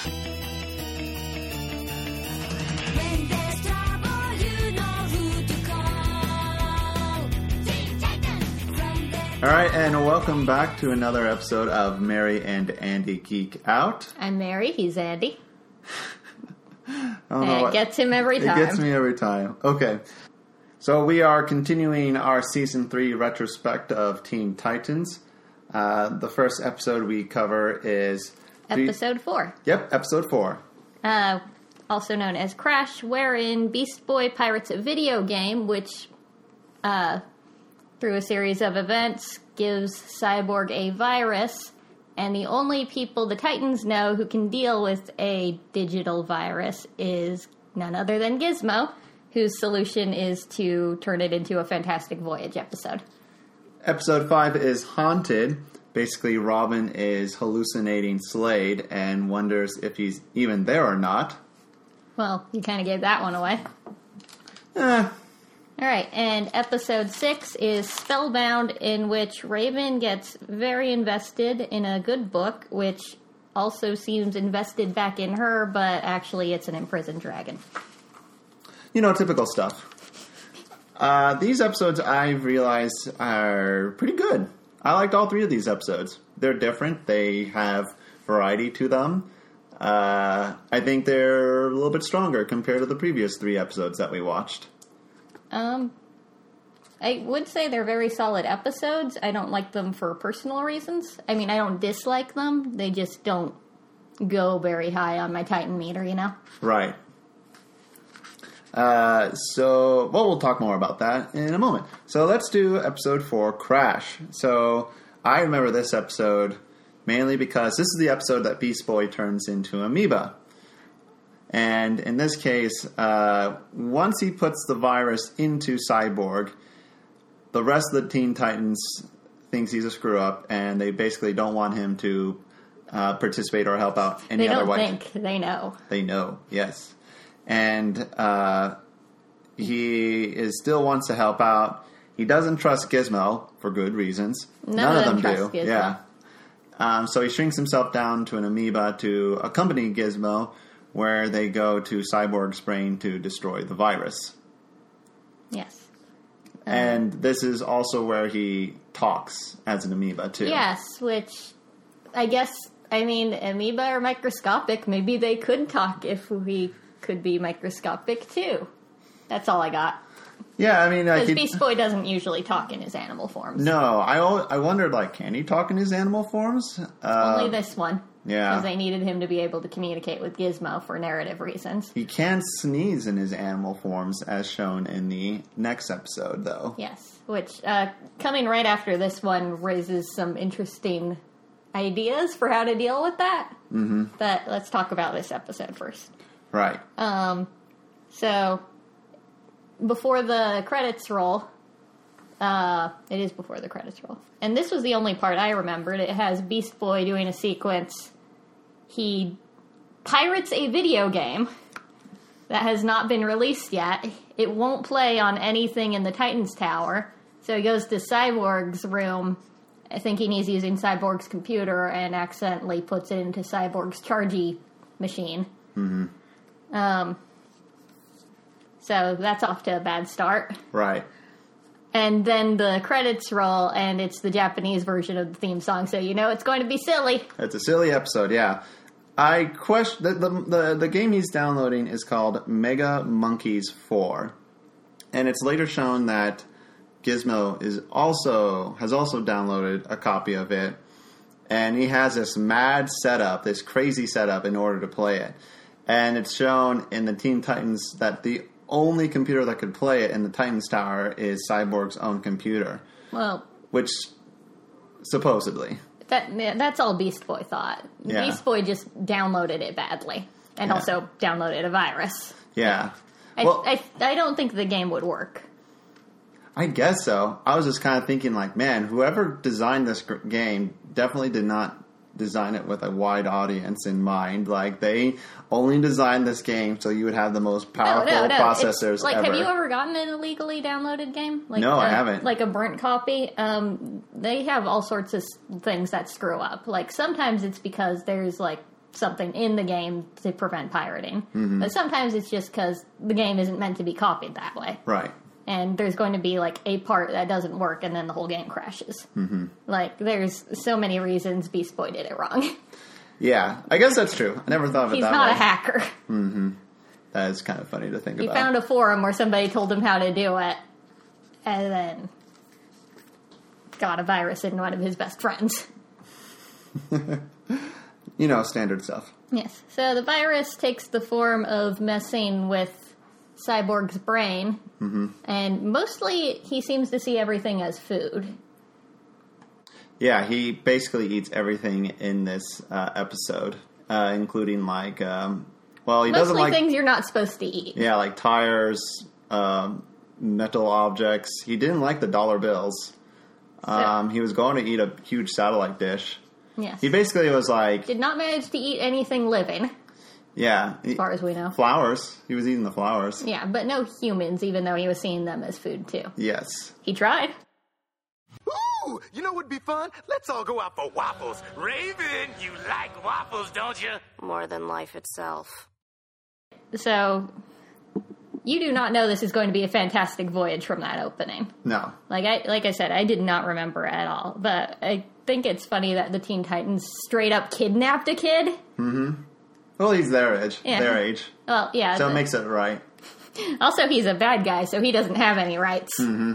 When there's trouble, you know who to call. Teen Titans. From their All right, and welcome back to another episode of Mary and Andy Geek Out. I'm Mary, he's Andy. I don't And know it what- gets him every time. It gets me every time. Okay. So we are continuing our Season 3 retrospect of Teen Titans. The first episode we cover is... Episode 4. Yep, Episode 4. Also known as Crash, wherein Beast Boy pirates a video game, which, through a series of events, gives Cyborg a virus, and the only people the Titans know who can deal with a digital virus is none other than Gizmo, whose solution is to turn it into a Fantastic Voyage episode. Episode 5 is Haunted. Basically, Robin is hallucinating Slade and wonders if he's even there or not. Well, you kind of gave that one away. Alright, and episode 6 is Spellbound, in which Raven gets very invested in a good book, which also seems invested back in her, but actually it's an imprisoned dragon. You know, typical stuff. These episodes, I've realized, are pretty good. I liked all 3 of these episodes. They're different. They have variety to them. I think they're a little bit stronger compared to the previous 3 episodes that we watched. I would say they're very solid episodes. I don't like them for personal reasons. I mean, I don't dislike them. They just don't go very high on my Titan meter, you know? Right. We'll talk more about that in a moment. So let's do episode 4, Crash. So I remember this episode mainly because this is the episode that Beast Boy turns into Amoeba. And in this case, once he puts the virus into Cyborg, the rest of the Teen Titans thinks he's a screw-up, and they basically don't want him to participate or help out any other way. They don't think. They know. They know, yes. And he still wants to help out. He doesn't trust Gizmo for good reasons. None of them trust do. Gizmo. Yeah. So he shrinks himself down to an amoeba to accompany Gizmo, where they go to Cyborg's brain to destroy the virus. Yes. And this is also where he talks as an amoeba, too. Yes, which I guess, I mean, amoeba are microscopic. Maybe they could talk if we could be microscopic, too. That's all I got. Yeah, I mean... Because Beast Boy doesn't usually talk in his animal forms. No, I wondered, can he talk in his animal forms? Only this one. Yeah. Because they needed him to be able to communicate with Gizmo for narrative reasons. He can sneeze in his animal forms, as shown in the next episode, though. Yes, which, coming right after this one, raises some interesting ideas for how to deal with that. Mm-hmm. But let's talk about this episode first. Right. So, before the credits roll, it is before the credits roll. And this was the only part I remembered. It has Beast Boy doing a sequence. He pirates a video game that has not been released yet. It won't play on anything in the Titans Tower. So he goes to Cyborg's room, thinking he's using Cyborg's computer, and accidentally puts it into Cyborg's chargy machine. Mm-hmm. So that's off to a bad start. Right. And then the credits roll, and it's the Japanese version of the theme song, so you know it's going to be silly. It's a silly episode, yeah. I question... The game he's downloading is called Mega Monkeys 4. And it's later shown that Gizmo has also downloaded a copy of it. And he has this mad setup, this crazy setup in order to play it. And it's shown in the Teen Titans that the only computer that could play it in the Titans Tower is Cyborg's own computer. Well... Which, supposedly... That's all Beast Boy thought. Yeah. Beast Boy just downloaded it badly. And also downloaded a virus. Yeah. I don't think the game would work. I guess so. I was just kind of thinking, man, whoever designed this game definitely did not design it with a wide audience in mind. They only designed this game so you would have the most powerful processors ever. Have you ever gotten an illegally downloaded game? No, I haven't. Like a burnt copy? They have all sorts of things that screw up. Sometimes it's because there's, something in the game to prevent pirating. Mm-hmm. But sometimes it's just because the game isn't meant to be copied that way. Right. And there's going to be, like, a part that doesn't work, and then the whole game crashes. Mm-hmm. Like, there's so many reasons Beast Boy did it wrong. Yeah, I guess that's true. I never thought of it He's that not way. a hacker. That is kind of funny to think He about. found a forum where somebody told him how to do it, and then got a virus in one of his best friends. You know, standard stuff. Yes. So the virus takes the form of messing with Cyborg's brain, and mostly he seems to see everything as food. Yeah, he basically eats everything in this episode, including, like, well, he doesn't Mostly like... things you're not supposed to eat. Yeah, like tires, metal objects. He didn't like the dollar bills. He was going to eat a huge satellite dish. Yes. He basically was like... Did not manage to eat anything living, Yeah. as far as we know. Flowers. He was eating the flowers. Yeah, but no humans, even though he was seeing them as food, too. Yes. He tried. Ooh, you know what would be fun? Let's all go out for waffles. Raven, you like waffles, don't you? More than life itself. So, you do not know this is going to be a fantastic voyage from that opening. No. Like I said, I did not remember at all. But I think it's funny that the Teen Titans straight up kidnapped a kid. Well, he's their age. Yeah. Their age. Well, yeah. So it makes it right. Also, he's a bad guy, so he doesn't have any rights.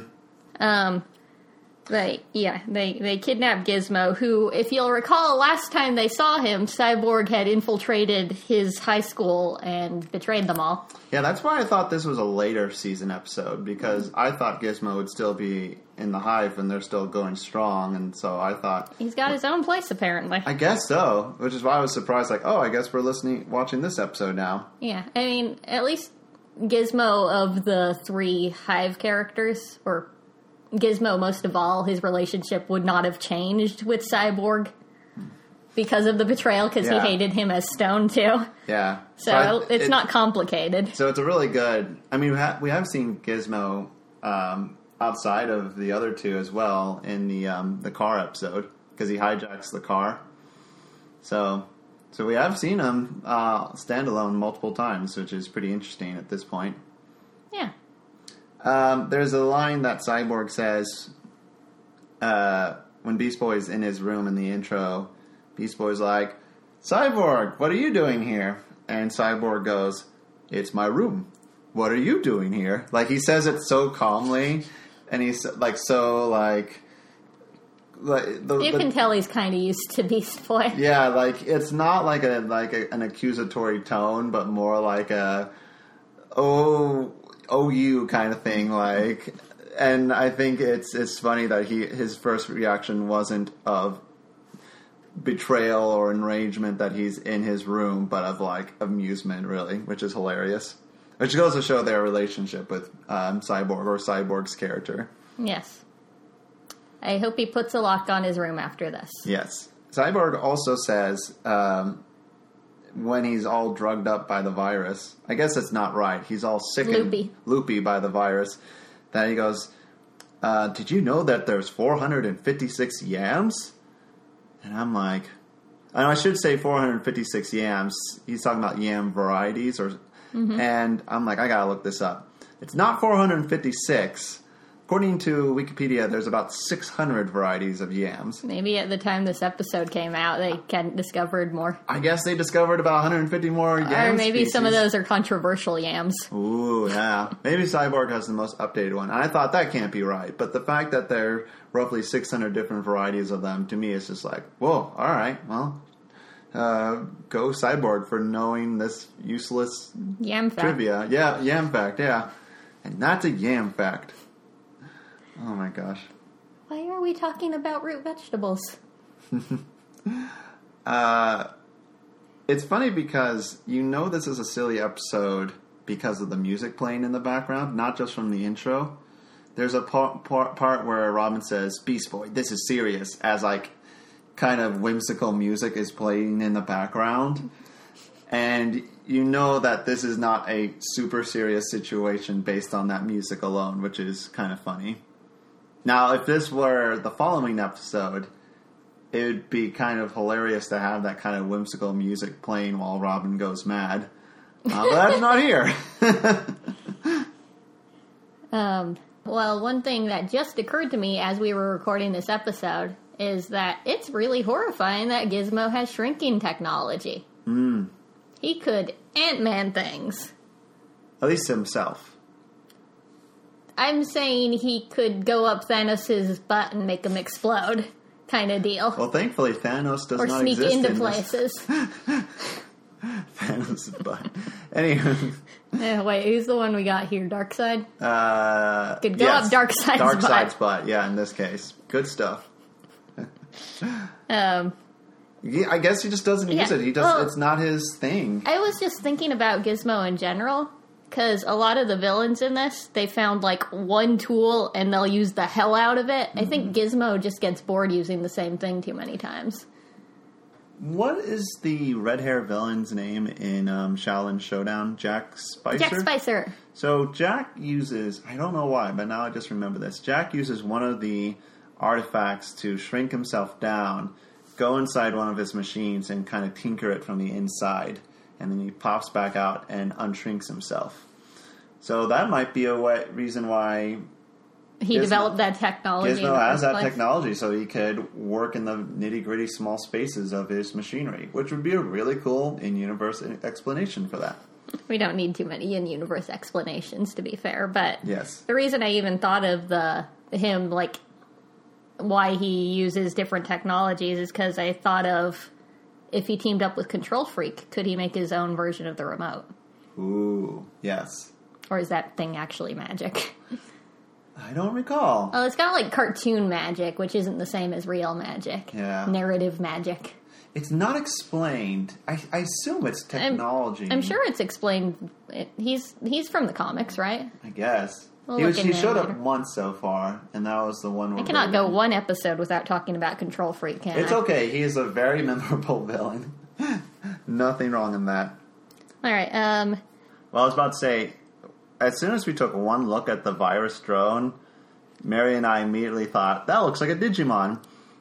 But yeah, they kidnapped Gizmo, who, if you'll recall, last time they saw him, Cyborg had infiltrated his high school and betrayed them all. Yeah, that's why I thought this was a later season episode, because I thought Gizmo would still be in the hive and they're still going strong, and so I thought... He's got his own place, apparently. I guess so, which is why I was surprised, like, oh, I guess we're watching this episode now. Yeah, I mean, at least Gizmo of the three hive characters, or Gizmo most of all, his relationship would not have changed with Cyborg because of the betrayal, because Yeah. he hated him as Stone, too. Yeah. So it's not complicated. So it's a really good... I mean, we have seen Gizmo outside of the other two as well in the car episode, because he hijacks the car. So we have seen him standalone multiple times, which is pretty interesting at this point. Yeah. There's a line that Cyborg says when Beast Boy's in his room in the intro. Beast Boy's like, Cyborg, what are you doing here? And Cyborg goes, it's my room. What are you doing here? Like, he says it so calmly, and he's like so like You can tell he's kind of used to Beast Boy. yeah, like it's not like an accusatory tone, but more like a you kind of thing, like. And I think it's funny that his first reaction wasn't of betrayal or enragement that he's in his room, but of like amusement, really, which is hilarious. Which goes to show their relationship with Cyborg, or Cyborg's character. Yes. I hope he puts a lock on his room after this. Yes. Cyborg also says when he's all drugged up by the virus, I guess it's not right. He's all sick and loopy by the virus. That he goes, did you know that there's 456 yams? And I'm like, and I should say 456 yams. He's talking about yam varieties, and I'm like, I gotta look this up. It's not 456. According to Wikipedia, there's about 600 varieties of yams. Maybe at the time this episode came out, they discovered more. I guess they discovered about 150 more yams. Or maybe some of those are controversial yams. Ooh, yeah. Maybe Cyborg has the most updated one. And I thought that can't be right. But the fact that there are roughly 600 different varieties of them, to me, is just like, whoa, all right, well, go Cyborg for knowing this useless Yam fact. trivia. Yeah, yam fact, yeah. And that's a yam fact. Oh my gosh. Why are we talking about root vegetables? It's funny because you know this is a silly episode because of the music playing in the background, not just from the intro. There's a part where Robin says, Beast Boy, this is serious, as like kind of whimsical music is playing in the background. And you know that this is not a super serious situation based on that music alone, which is kind of funny. Now, if this were the following episode, it would be kind of hilarious to have that kind of whimsical music playing while Robin goes mad. But that's not here. Well, one thing that just occurred to me as we were recording this episode is that it's really horrifying that Gizmo has shrinking technology. He could Ant-Man things. At least himself. I'm saying he could go up Thanos' butt and make him explode, kind of deal. Well, thankfully, Thanos does Or not sneak exist into in places. Thanos' butt. Anyway. Wait, who's the one we got here? Darkseid? Could go yes. up Darkseid's butt. Darkseid's butt, yeah, in this case. Good stuff. Yeah, I guess he just doesn't use it. It's not his thing. I was just thinking about Gizmo in general, because a lot of the villains in this, they found like one tool and they'll use the hell out of it. I think Gizmo just gets bored using the same thing too many times. What is the red hair villain's name in Shaolin Showdown? Jack Spicer? Jack Spicer. So Jack uses, I don't know why, but now I just remember this. Jack uses one of the artifacts to shrink himself down, go inside one of his machines and kind of tinker it from the inside. And then he pops back out and unshrinks himself. So that might be a reason why He developed that technology. in the Gizmo has first that place. technology, so he could work in the nitty-gritty small spaces of his machinery, which would be a really cool in-universe explanation for that. We don't need too many in-universe explanations, to be fair, but Yes. the reason I even thought of him, like, why he uses different technologies is because I thought of if he teamed up with Control Freak, could he make his own version of the remote? Ooh, yes. Or is that thing actually magic? I don't recall. Well, it's got like cartoon magic, which isn't the same as real magic. Yeah. Narrative magic. It's not explained. I assume it's technology. I'm sure it's explained. He's from the comics, right? I guess. We'll He look into it showed up later. once so far, and that was the one where I cannot go one episode without talking about Control Freak, can It's I? okay. He is a very memorable villain. Nothing wrong in that. All right. Well, I was about to say, as soon as we took one look at the virus drone, Mary and I immediately thought, that looks like a Digimon.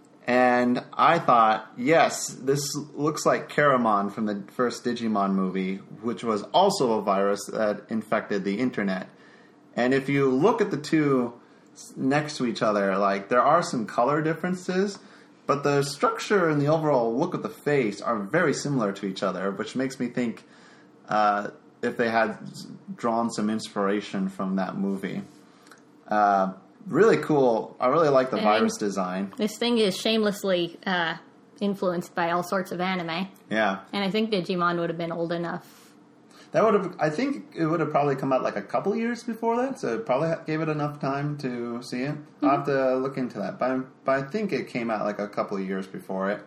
And I thought, yes, this looks like Caramon from the first Digimon movie, which was also a virus that infected the internet. And if you look at the two next to each other, like, there are some color differences, but the structure and the overall look of the face are very similar to each other, which makes me think if they had drawn some inspiration from that movie. Really cool. I really like the virus design. This thing is shamelessly influenced by all sorts of anime. Yeah. And I think Digimon would have been old enough. That would have, I think it would have probably come out like a couple years before that, so it probably gave it enough time to see it. I'll have to look into that, but I think it came out like a couple of years before it.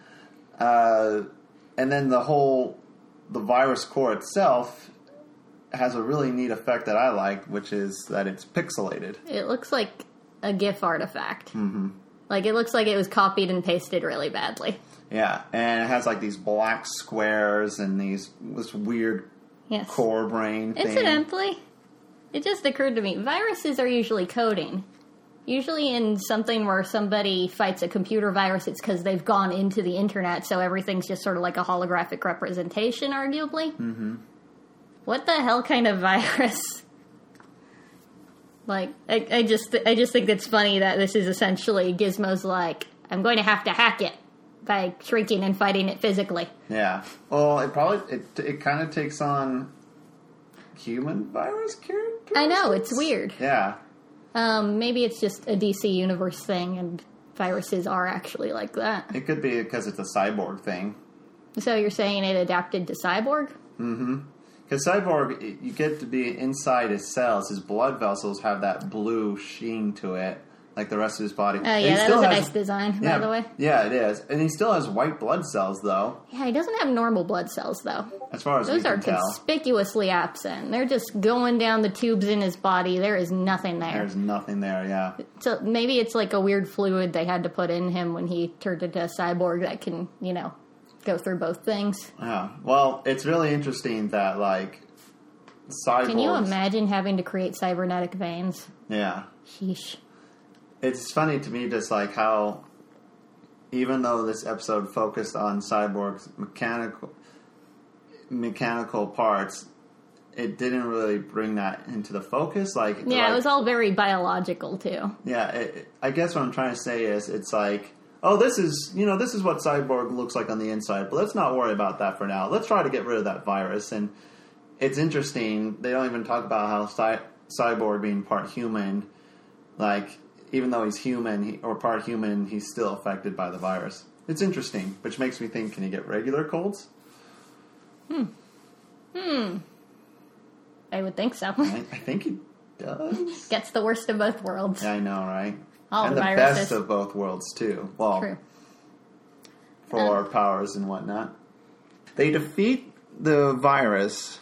And then the virus core itself has a really neat effect that I like, which is that it's pixelated. It looks like a GIF artifact. Mm-hmm. Like, it looks like it was copied and pasted really badly. Yeah, and it has like these black squares and this weird Yes. core brain thing. Incidentally, it just occurred to me, viruses are usually coding. Usually in something where somebody fights a computer virus, it's because they've gone into the internet, so everything's just sort of like a holographic representation, arguably. Mm-hmm. What the hell kind of virus? Like, I just think it's funny that this is essentially Gizmo's like, I'm going to have to hack it by shrinking and fighting it physically. Yeah. Well, it kind of takes on human virus characters. I know, it's weird. Yeah. Maybe it's just a DC Universe thing, and viruses are actually like that. It could be because it's a cyborg thing. So you're saying it adapted to Cyborg? Mm-hmm. Because Cyborg, you get to be inside his cells. His blood vessels have that blue sheen to it, like the rest of his body. Oh, yeah, that was a nice design, by the way. Yeah, it is. And he still has white blood cells, though, Yeah, he doesn't have normal blood cells, though. as far as Those we are can tell. conspicuously absent. They're just going down the tubes in his body. There is nothing there. There's nothing there, yeah. So maybe it's like a weird fluid they had to put in him when he turned into a cyborg that can, go through both things. Yeah. Well, it's really interesting that, like, cyborgs... Can you imagine having to create cybernetic veins? Yeah. Sheesh. It's funny to me just, like, how even though this episode focused on Cyborg's mechanical parts, it didn't really bring that into the focus. Yeah, it was all very biological, too. Yeah, I guess what I'm trying to say is it's like, oh, this is what Cyborg looks like on the inside, but let's not worry about that for now. Let's try to get rid of that virus. And it's interesting, they don't even talk about how Cyborg being part human, like, even though he's human, or part human, he's still affected by the virus. It's interesting, which makes me think, can he get regular colds? I would think so. I think he does. Gets the worst of both worlds. Yeah, I know, right? All and the viruses. best of both worlds, too. Well, True. for powers and whatnot. They defeat the virus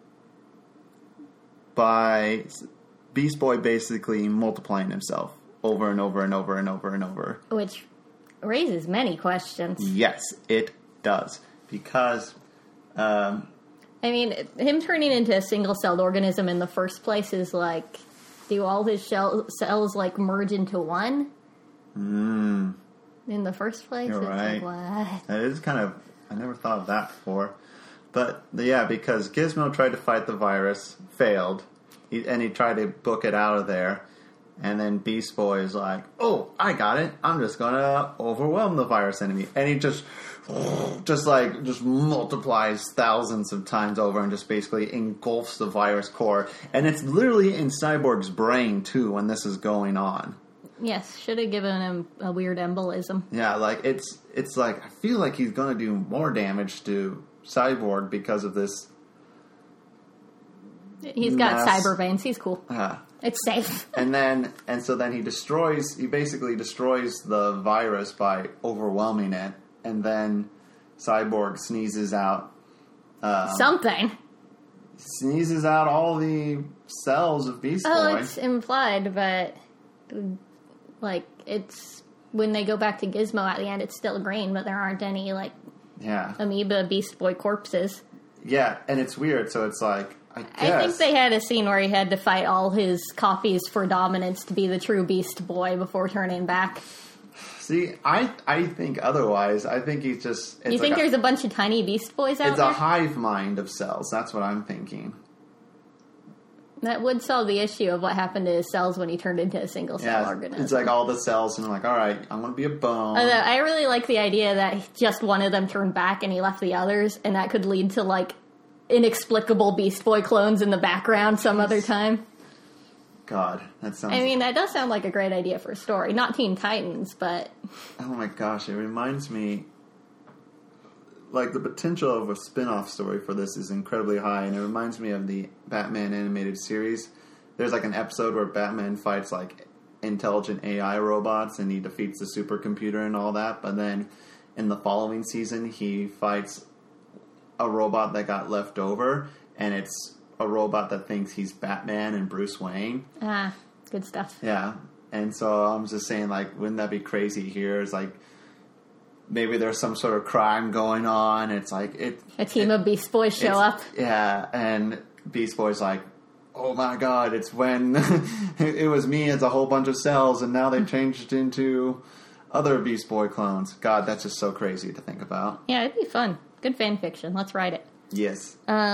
by Beast Boy basically multiplying himself over and over and over and over and over. Which raises many questions. Yes, it does. Because, I mean, him turning into a single-celled organism in the first place is like, do all his cells like merge into one? In the first place? You're It's right. like, what? That is kind of, I never thought of that before. But, yeah, because Gizmo tried to fight the virus, failed, and he tried to book it out of there. And then Beast Boy is like, oh, I got it. I'm just going to overwhelm the virus enemy. And he just multiplies thousands of times over and just basically engulfs the virus core. And it's literally in Cyborg's brain, too, when this is going on. Yes, should have given him a weird embolism. Yeah, like, it's like, I feel like he's going to do more damage to Cyborg because of this. He's got Mass- cyber veins. He's cool. It's safe. And so then he basically destroys the virus by overwhelming it, and then Cyborg sneezes out Something. all the cells of Beast Boy. Oh, it's implied, but like it's when they go back to Gizmo at the end, it's still green, but there aren't any like Yeah. amoeba Beast Boy corpses. Yeah, and it's weird, so it's like, I guess. I think they had a scene where he had to fight all his copies for dominance to be the true Beast Boy before turning back. See, I think otherwise. I think he's just... You think there's a bunch of tiny Beast Boys out It's there? a hive mind of cells. That's what I'm thinking. That would solve the issue of what happened to his cells when he turned into a single cell Yeah, organism. it's like all the cells, and I'm like, all right, I'm going to be a bone. Although I really like the idea that just one of them turned back and he left the others, and that could lead to like inexplicable Beast Boy clones in the background some other time. God, that sounds... I mean, that does sound like a great idea for a story. Not Teen Titans, but... Oh my gosh, it reminds me... Like, the potential of a spin-off story for this is incredibly high, and it reminds me of the Batman animated series. There's, like, an episode where Batman fights, like, intelligent AI robots, and he defeats the supercomputer and all that, but then in the following season, he fights a robot that got left over, and it's a robot that thinks he's Batman and Bruce Wayne. Ah, good stuff. Yeah, and so I'm just saying, like, wouldn't that be crazy here? It's like... Maybe there's some sort of crime going on. It's like A team of Beast Boys show up. Yeah, and Beast Boy's like, oh my god, it's when it was me as a whole bunch of cells, and now they've changed into other Beast Boy clones. God, that's just so crazy to think about. Yeah, it'd be fun. Good fan fiction. Let's write it. Yes.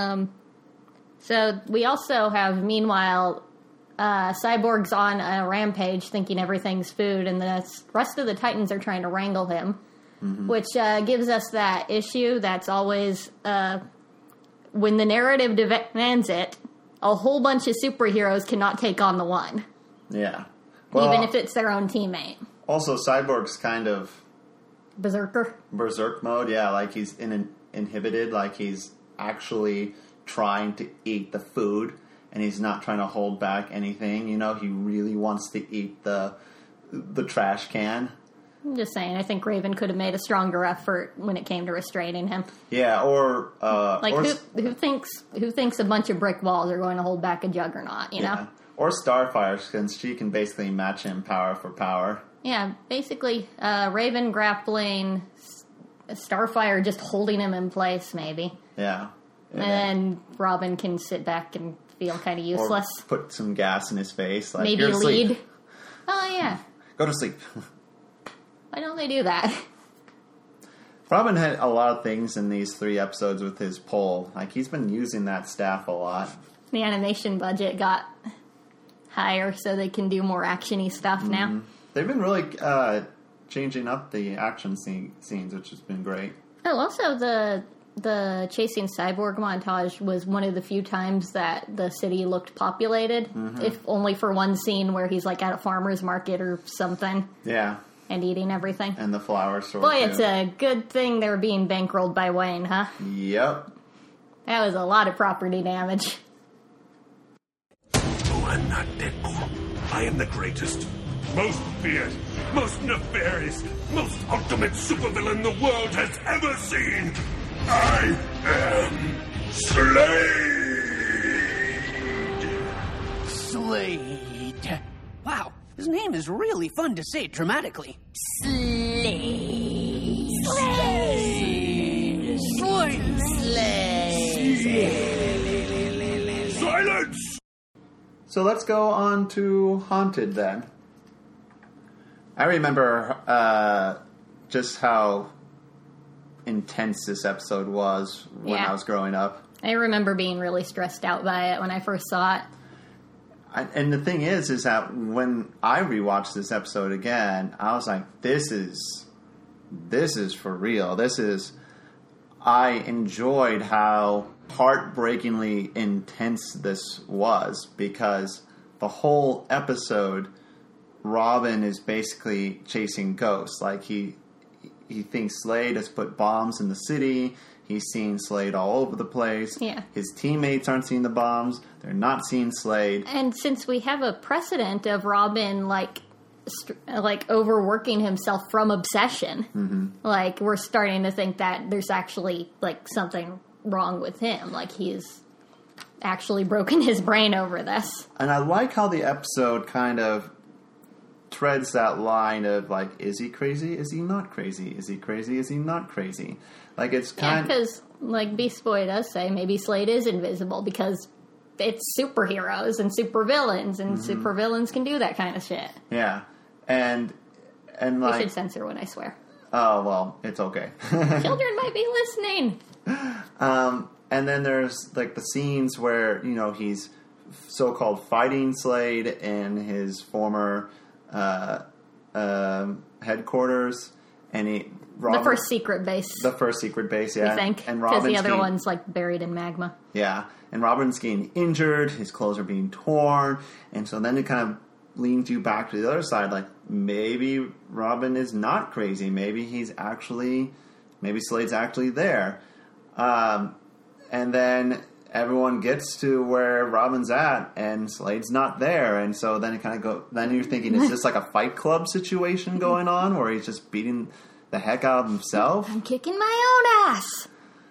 So we also have, meanwhile, Cyborg's on a rampage thinking everything's food, and the rest of the Titans are trying to wrangle him. Which gives us that issue that's always, when the narrative demands it, a whole bunch of superheroes cannot take on the one. Yeah. Well, Even if it's their own teammate. Also, Cyborg's kind of Berserker. berserk mode. Yeah, like he's inhibited, like he's actually trying to eat the food, and he's not trying to hold back anything. You know, he really wants to eat the trash can. I'm just saying, I think Raven could have made a stronger effort when it came to restraining him. Yeah, or who thinks a bunch of brick walls are going to hold back a juggernaut, you know? Or Starfire, since she can basically match him power for power. Yeah, basically, Raven grappling, Starfire just holding him in place, maybe. Yeah. And then Robin can sit back and feel kind of useless. Or put some gas in his face. Like, Maybe "You're asleep. lead. Oh, yeah. Go to sleep. Why don't they do that? Robin had a lot of things in these 3 episodes with his pole. Like, he's been using that staff a lot. The animation budget got higher so they can do more action-y stuff now. They've been really changing up the action scenes, which has been great. Oh, also the chasing cyborg montage was one of the few times that the city looked populated, if only for one scene where he's like at a farmer's market or something Yeah. and eating everything. And the flower store, Boy, too. it's a good thing they're being bankrolled by Wayne, huh? Yep. That was a lot of property damage. Oh, I'm not Deadpool. I am the greatest, most feared, most nefarious, most ultimate supervillain the world has ever seen. I am Slade! Slade. Wow, his name is really fun to say dramatically. Slade. Slade. Slade. Slade. Silence! So let's go on to Haunted then. I remember just how intense this episode was when Yeah. I was growing up. I remember being really stressed out by it when I first saw it. And the thing is that when I rewatched this episode again, I was like, this is for real. I enjoyed how heartbreakingly intense this was, because the whole episode, Robin is basically chasing ghosts. Like, he thinks Slade has put bombs in the city. He's seeing Slade all over the place. Yeah. His teammates aren't seeing the bombs. They're not seeing Slade. And since we have a precedent of Robin, like overworking himself from obsession, like, we're starting to think that there's actually, like, something wrong with him. Like, he's actually broken his brain over this. And I like how the episode kind of treads that line of, like, is he crazy? Is he not crazy? Is he crazy? Is he not crazy? Like, it's Yeah, kind of... because, like Beast Boy does say, maybe Slade is invisible because it's superheroes and supervillains, and supervillains can do that kind of shit. Yeah. And We like... should censor when I swear. Oh, well, it's okay. Children might be listening. And then there's, like, the scenes where, you know, he's so-called fighting Slade in his former headquarters, and The first secret base, The first secret base, yeah. I think, And because the Robin's other getting- one's, like, buried in magma. Yeah, and Robin's getting injured, his clothes are being torn, and so then it kind of leans you back to the other side, like, maybe Robin is not crazy, maybe Slade's actually there. And then everyone gets to where Robin's at, and Slade's not there, and so then then you're thinking, is this like a Fight Club situation going on, where he's just beating the heck out of himself? I'm kicking my own ass.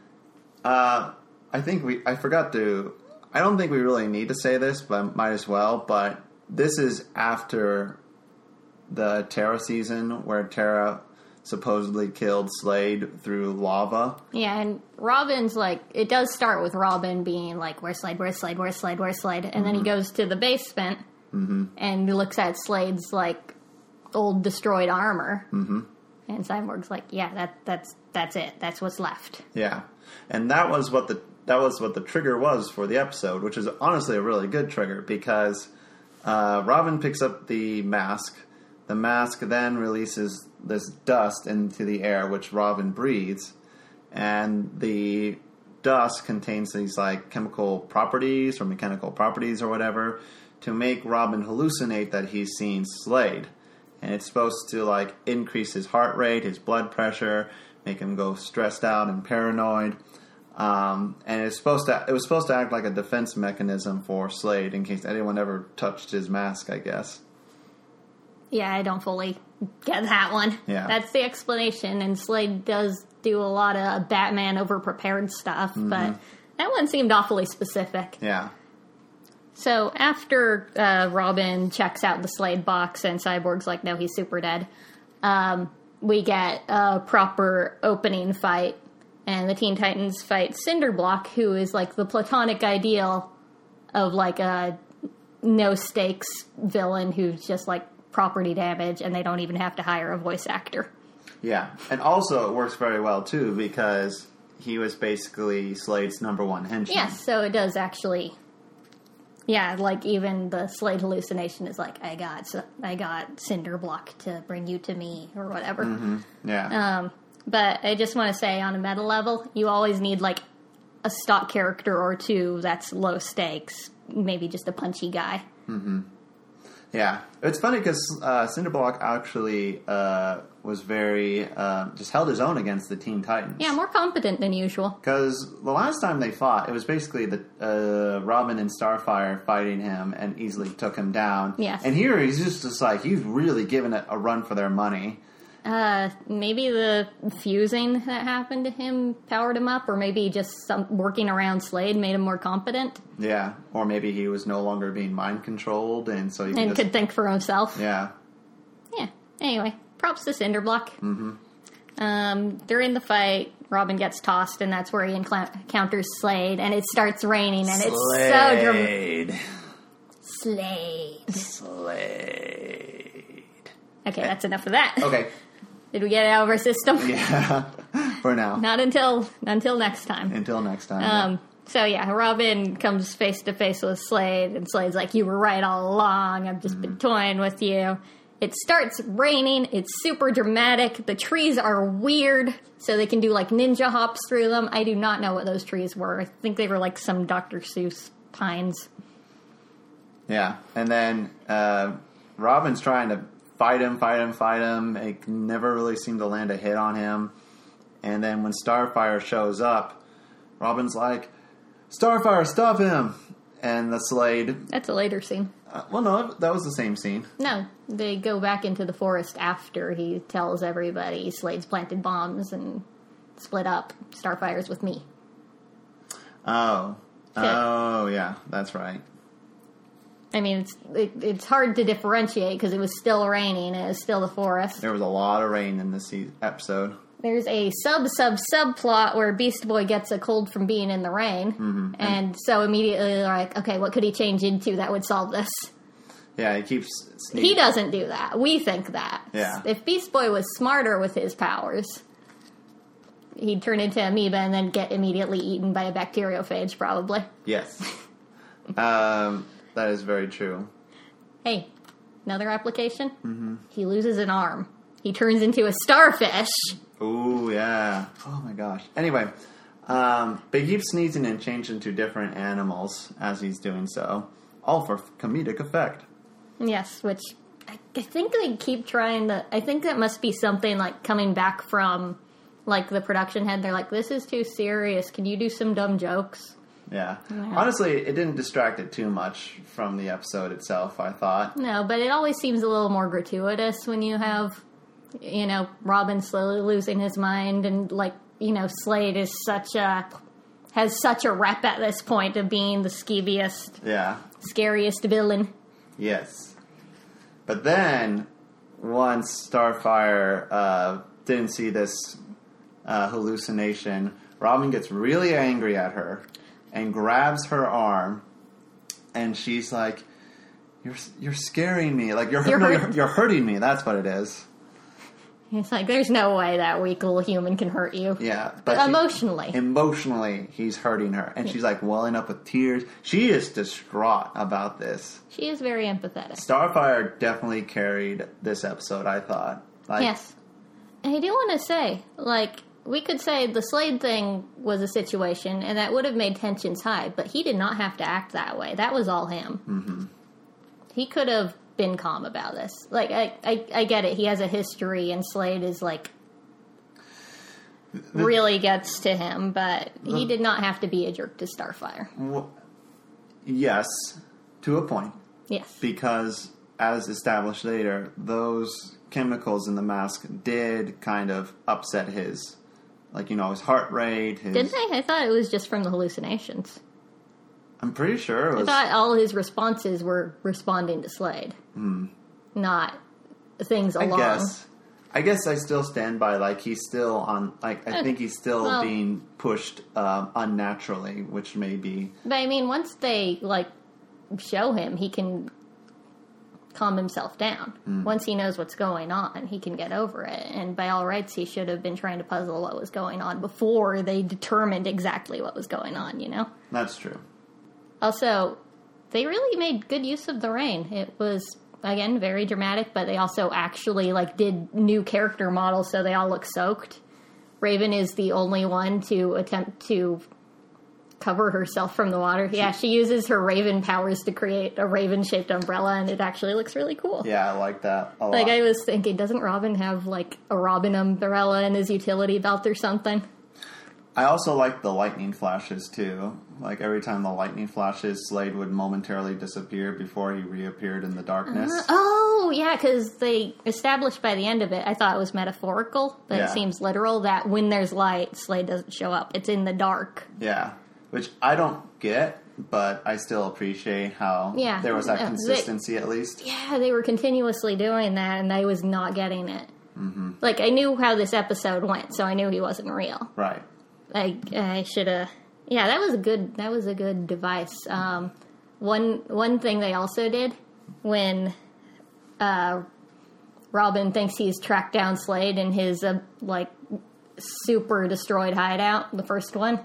I don't think we really need to say this, but might as well. But this is after the Terra season, where Terra supposedly killed Slade through lava. Yeah, and Robin's like, it does start with Robin being like, where's Slade, where's Slade, where's Slade, where's Slade? And then he goes to the basement and looks at Slade's, like, old destroyed armor. Mm-hmm. And Cyborg's like, yeah, that's it. That's what's left. Yeah, and that was what the trigger was for the episode, which is honestly a really good trigger, because Robin picks up the mask. The mask then releases this dust into the air, which Robin breathes, and the dust contains these, like, chemical properties or mechanical properties or whatever to make Robin hallucinate that he's seeing Slade. And it's supposed to, like, increase his heart rate, his blood pressure, make him go stressed out and paranoid. And it was supposed to act like a defense mechanism for Slade in case anyone ever touched his mask, I guess. Yeah, I don't fully get that one. Yeah. That's the explanation, and Slade does do a lot of Batman over-prepared stuff, but that one seemed awfully specific. Yeah. So after Robin checks out the Slade box and Cyborg's like, no, he's super dead, we get a proper opening fight, and the Teen Titans fight Cinderblock, who is, like, the platonic ideal of, like, a no-stakes villain who's just, like, property damage, and they don't even have to hire a voice actor. Yeah, and also it works very well too because he was basically Slade's number one henchman. Yes, so it does actually. Yeah, like even the Slade hallucination is like, I got Cinderblock to bring you to me or whatever. Yeah. But I just want to say, on a meta level, you always need like a stock character or two that's low stakes. Maybe just a punchy guy. Yeah, it's funny because Cinderblock actually was very just held his own against the Teen Titans. Yeah, more competent than usual. Because the last time they fought, it was basically the Robin and Starfire fighting him and easily took him down. Yes. And here he's just like, he's really giving it a run for their money. Maybe the fusing that happened to him powered him up, or maybe just working around Slade made him more competent. Yeah, or maybe he was no longer being mind controlled, and so he Could think for himself. Yeah. Yeah. Anyway, props to Cinderblock. During the fight, Robin gets tossed, and that's where he encounters Slade, and it starts raining, and it's so dramatic. Slade. Okay, that's enough of that. Okay. Did we get it out of our system? Yeah. For now. Not until next time. Until next time. So yeah, Robin comes face to face with Slade, and Slade's like, "You were right all along. I've just been toying with you." It starts raining. It's super dramatic. The trees are weird, so they can do like ninja hops through them. I do not know what those trees were. I think they were like some Dr. Seuss pines. Yeah. And then Robin's trying to fight him. It never really seemed to land a hit on him. And then when Starfire shows up, Robin's like, "Starfire, stop him!" And the Slade... That's a later scene. Well, no, that was the same scene. No, they go back into the forest after he tells everybody Slade's planted bombs and split up. Starfire's with me. Oh. Oh, yeah, that's right. I mean, it's hard to differentiate because it was still raining and it was still the forest. There was a lot of rain in this episode. There's a subplot where Beast Boy gets a cold from being in the rain. And so immediately they're like, okay, what could he change into that would solve this? Yeah, he keeps sneaking. He doesn't do that. We think that. Yeah. If Beast Boy was smarter with his powers, he'd turn into amoeba and then get immediately eaten by a bacteriophage, probably. Yes. That is very true. Hey, another application? He loses an arm. He turns into a starfish. Ooh, yeah. Oh, my gosh. Anyway, but he keeps sneezing and changing into different animals as he's doing so, all for comedic effect. Yes, which I think they keep trying to... I think that must be something like coming back from like the production head. They're like, this is too serious. Can you do some dumb jokes? Yeah. Honestly, it didn't distract it too much from the episode itself, I thought. No, but it always seems a little more gratuitous when you have, you know, Robin slowly losing his mind and, like, you know, Slade is has such a rep at this point of being the skeeviest, scariest villain. Yes. But then, once Starfire didn't see this hallucination, Robin gets really angry at her and grabs her arm, and she's like, "You're scaring me. Like you're hurting me. That's what it is." It's like, there's no way that weak little human can hurt you. Yeah, but emotionally. Emotionally, he's hurting her, and she's like welling up with tears. She is distraught about this. She is very empathetic. Starfire definitely carried this episode, I thought. Yes. And I do want to say, like, we could say the Slade thing was a situation, and that would have made tensions high, but he did not have to act that way. That was all him. Mm-hmm. He could have been calm about this. Like, I get it. He has a history, and Slade is, like, really gets to him, but he did not have to be a jerk to Starfire. Well, yes, to a point. Yes. Because, as established later, those chemicals in the mask did kind of upset his, like, you know, his heart rate. Did they? I thought it was just from the hallucinations. I'm pretty sure it was. I thought all his responses were responding to Slade. Not things along. I guess I still stand by, like, he's still on, like, I think he's still being pushed unnaturally, which may be. But, I mean, once they, like, show him, he can calm himself down. Once he knows what's going on, he can get over it. And by all rights, he should have been trying to puzzle what was going on before they determined exactly what was going on, you know? That's true. Also, they really made good use of the rain. It was, again, very dramatic, but they also actually, like, did new character models so they all look soaked. Raven is the only one to attempt to cover herself from the water. Yeah, she uses her Raven powers to create a Raven-shaped umbrella, and it actually looks really cool. Yeah, I like that a lot. Like, I was thinking, doesn't Robin have, like, a Robin umbrella in his utility belt or something? I also like the lightning flashes, too. Like, every time the lightning flashes, Slade would momentarily disappear before he reappeared in the darkness. Oh, yeah, because they established by the end of it, I thought it was metaphorical, but Yeah. it seems literal, that when there's light, Slade doesn't show up. It's in the dark. Yeah, which I don't get, but I still appreciate how Yeah. there was that Yeah, consistency at least. Yeah, they were continuously doing that, and I was not getting it. Mm-hmm. Like, I knew how this episode went, so I knew he wasn't real. Right. I should have... Yeah, that was a good device. One thing they also did, when Robin thinks he's tracked down Slade in his, like, super destroyed hideout, the first one,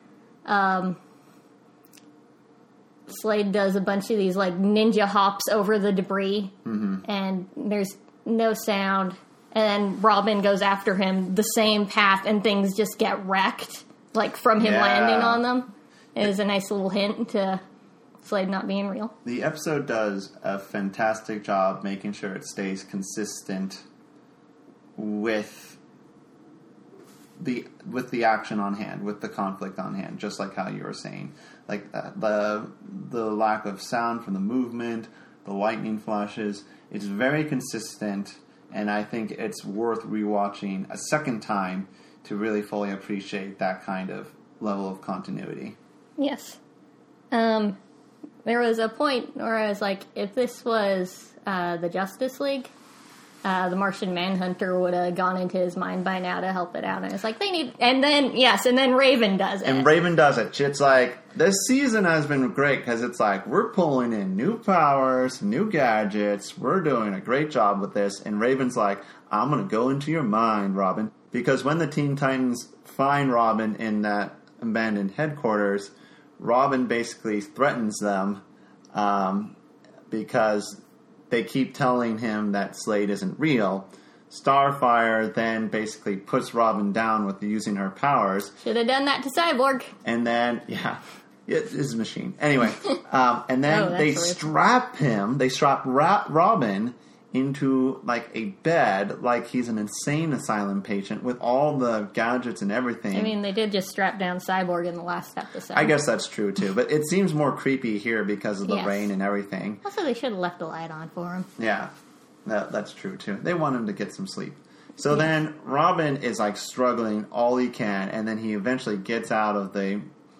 Slade does a bunch of these, like, ninja hops over the debris, and there's no sound, and then Robin goes after him the same path, and things just get wrecked, like, from him Yeah. landing on them. It is a nice little hint to Slade not being real. The episode does a fantastic job making sure it stays consistent with the action on hand, with the conflict on hand, just like how you were saying. Like the lack of sound from the movement, the lightning flashes, it's very consistent, and I think it's worth rewatching a second time to really fully appreciate that kind of level of continuity. Yes. There was a point where I was like, if this was the Justice League, the Martian Manhunter would have gone into his mind by now to help it out. And it's like, they need... And then Raven does it. And Raven does it. It's like, this season has been great because it's like, we're pulling in new powers, new gadgets, we're doing a great job with this. And Raven's like, I'm going to go into your mind, Robin. Because when the Teen Titans find Robin in that abandoned headquarters, Robin basically threatens them because they keep telling him that Slade isn't real. Starfire then basically puts Robin down with using her powers. Should have done that to Cyborg. And then, yeah, it's a machine. Anyway, and then that's they weird. strap Robin into, like, a bed like he's an insane asylum patient with all the gadgets and everything. I mean, they did just strap down Cyborg in the last episode. I guess that's true, too. But it seems more creepy here because of the Yes. rain and everything. Also, they should have left the light on for him. Yeah, that's true, too. They want him to get some sleep. So then Robin is, like, struggling all he can, and then he eventually gets out of the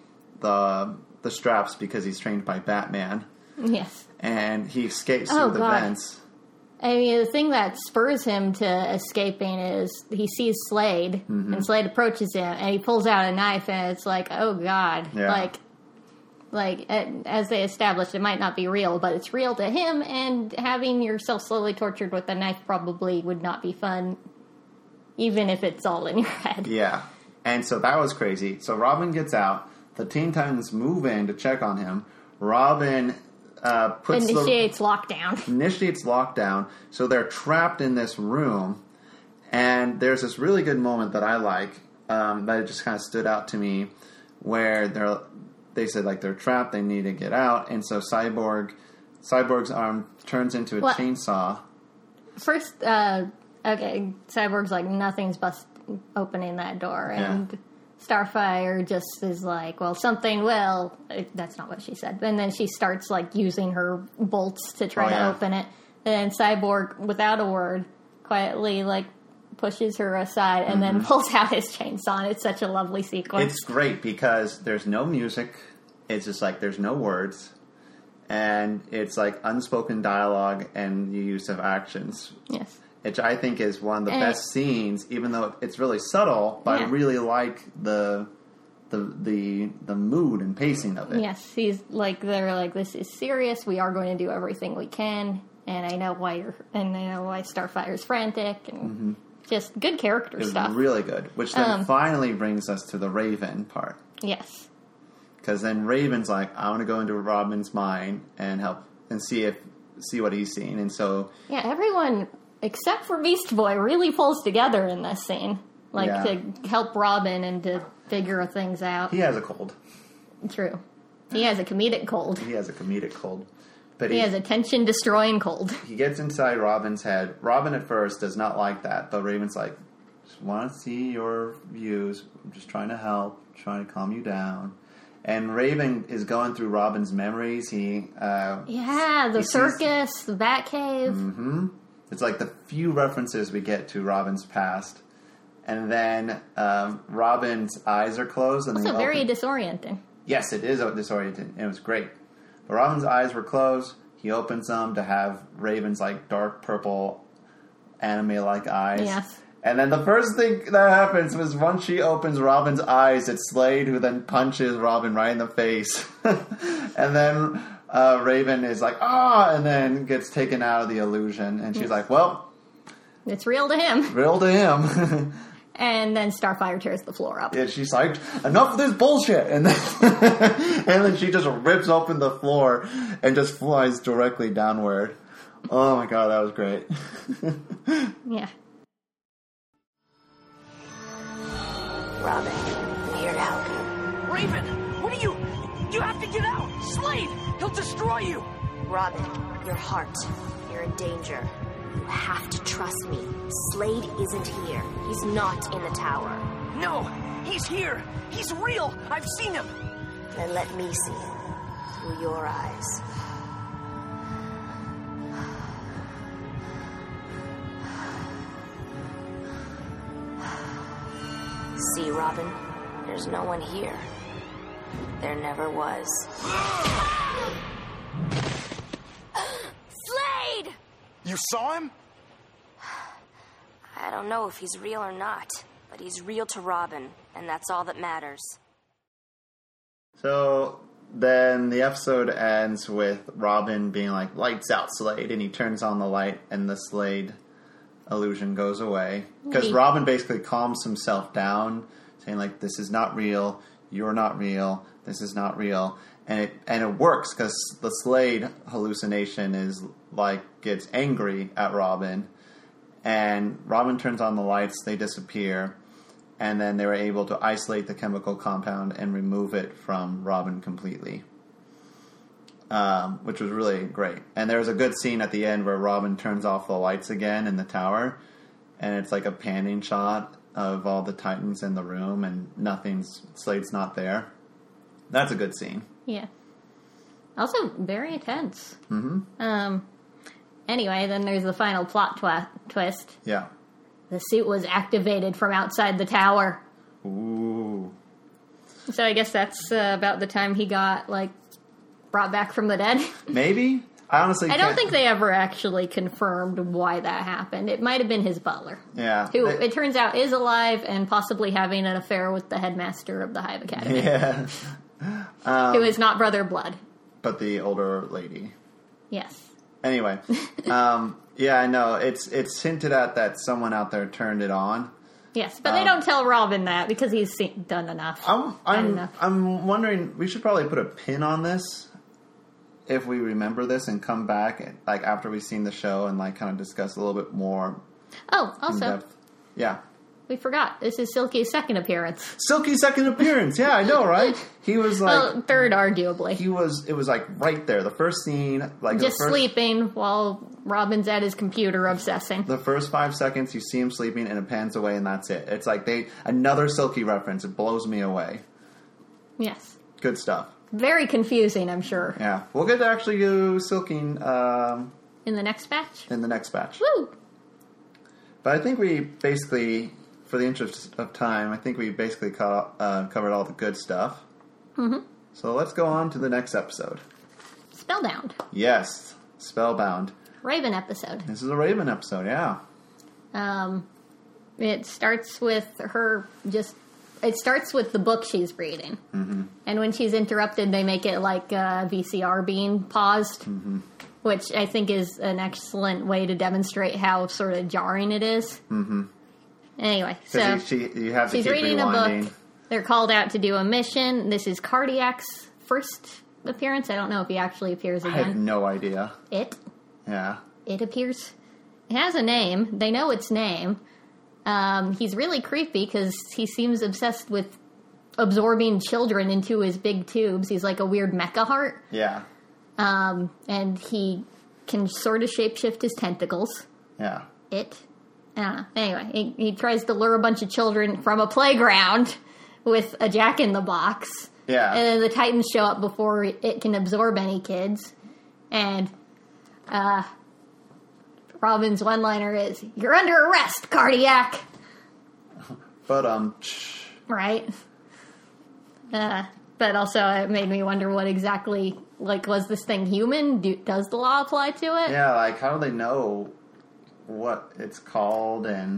straps because he's trained by Batman, Yes. and he escapes Oh, through the God. vents. I mean, the thing that spurs him to escaping is he sees Slade, and Slade approaches him, and he pulls out a knife, and it's like, oh, God. Yeah. Like, as they established, it might not be real, but it's real to him, and having yourself slowly tortured with a knife probably would not be fun, even if it's all in your head. Yeah, and so that was crazy. So Robin gets out. The Teen Titans move in to check on him. Robin Initiates lockdown. initiates lockdown, so they're trapped in this room, and there's this really good moment that I like, that it just kind of stood out to me, where they said, like, they're trapped, they need to get out, and so Cyborg's arm turns into a What? chainsaw. First, okay, Cyborg's like, nothing's opening that door, and Starfire just is like, well, something will. That's not what she said. And then she starts, like, using her bolts to try to open it. And then Cyborg, without a word, quietly, like, pushes her aside and then pulls out his chainsaw. And it's such a lovely sequence. It's great because there's no music, it's just like there's no words, and it's like unspoken dialogue and the use of actions. Yes. Which I think is one of the best scenes, even though it's really subtle. But I Yeah. really like the mood and pacing of it. Yes, he's like, they're like, this is serious. We are going to do everything we can. and I know why Starfire's frantic, and just good character It was stuff. really good. Which then finally brings us to the Raven part. Yes. Because then Raven's like, I want to go into Robin's mind and help and see what he's seeing. And so Yeah, everyone except for Beast Boy really pulls together in this scene, to help Robin and to figure things out. he has a cold. True. He has a comedic cold. He has a comedic cold. But He has a tension-destroying cold. he gets inside Robin's head. Robin at first does not like that, but Raven's like, just want to see your views. I'm just trying to help, trying to calm you down. And Raven is going through Robin's memories. The circus, the Batcave. It's like the few references we get to Robin's past. And then Robin's eyes are closed. And Also they very open. disorienting. Yes, it is disorienting. It was great. But Robin's eyes were closed. He opens them to have Raven's like dark purple anime-like eyes. Yes. And then the first thing that happens was once she opens Robin's eyes, it's Slade who then punches Robin right in the face. And then Raven is like, and then gets taken out of the illusion. And she's like, well, It's real to him. real to him. And then Starfire tears the floor up. And she's like, enough of this bullshit. And then she just rips open the floor and just flies directly downward. Oh my god, that was great. Yeah. Robin, I'm here to help you. Raven, what are you? You have to get out! Slade! He'll destroy you! Robin, your heart. You're in danger. You have to trust me. Slade isn't here. He's not in the tower. No! He's here! He's real! I've seen him! Then let me see him through your eyes. See, Robin? There's no one here. There never was. Slade! You saw him? I don't know if he's real or not, but he's real to Robin, and that's all that matters. So then the episode ends with Robin being like, lights out, Slade. And he turns on the light and the Slade illusion goes away. Because Robin basically calms himself down, saying like, this is not real. You're not real. This is not real. And it works because the Slade hallucination is like gets angry at Robin, and Robin turns on the lights. They disappear, and then they were able to isolate the chemical compound and remove it from Robin completely, which was really great. And there's a good scene at the end where Robin turns off the lights again in the tower, and it's like a panning shot of all the Titans in the room, and Slade's not there. That's a good scene. Yeah. Also, very intense. Mm-hmm. Anyway, then there's the final plot twist. Yeah. The suit was activated from outside the tower. Ooh. So I guess that's about the time he got, brought back from the dead. Maybe? I honestly I don't think they ever actually confirmed why that happened. It might have been his butler. Yeah. Who, it turns out, is alive and possibly having an affair with the headmaster of the Hive Academy. Yeah. Who is not Brother Blood. But the older lady. Yes. Anyway. Yeah, I know. It's hinted at that someone out there turned it on. Yes, but they don't tell Robin that because he's done enough. I'm wondering, we should probably put a pin on this if we remember this and come back after we've seen the show and kind of discuss a little bit more Oh, in also, depth. Yeah. we forgot. This is Silky's second appearance. Silky's second appearance. Yeah, I know, right? He was Well, third, arguably. it was right there. The first scene, Just sleeping while Robin's at his computer obsessing. The first 5 seconds, you see him sleeping, and it pans away, and that's it. It's like another Silky reference. It blows me away. Yes. Good stuff. Very confusing, I'm sure. Yeah, we'll get to actually do Silking In the next batch? in the next batch. Woo! But I think we basically, for the interest of time, covered all the good stuff. Mm-hmm. So let's go on to the next episode. Spellbound. Yes, Spellbound. Raven episode. This is a Raven episode, yeah. It starts with her it starts with the book she's reading. Mm-hmm. And when she's interrupted, they make it like a VCR being paused. Mm-hmm. which I think is an excellent way to demonstrate how sort of jarring it is. Mm-hmm. Anyway, so you have to she's keep reading rewinding. a book. They're called out to do a mission. This is Cardiac's first appearance. I don't know if he actually appears I have again. no idea. It Yeah. appears. It has a name. They know its name. He's really creepy because he seems obsessed with absorbing children into his big tubes. He's like a weird mecha heart. Yeah. And he can sort of shapeshift his tentacles. Yeah. Anyway, he tries to lure a bunch of children from a playground with a Jack-in-the-Box. Yeah. And then the Titans show up before it can absorb any kids. And Robin's one-liner is, "You're under arrest, Cardiac!" But, Right? But also it made me wonder what exactly, like, was this thing human? Does the law apply to it? yeah, like, how do they know what it's called? And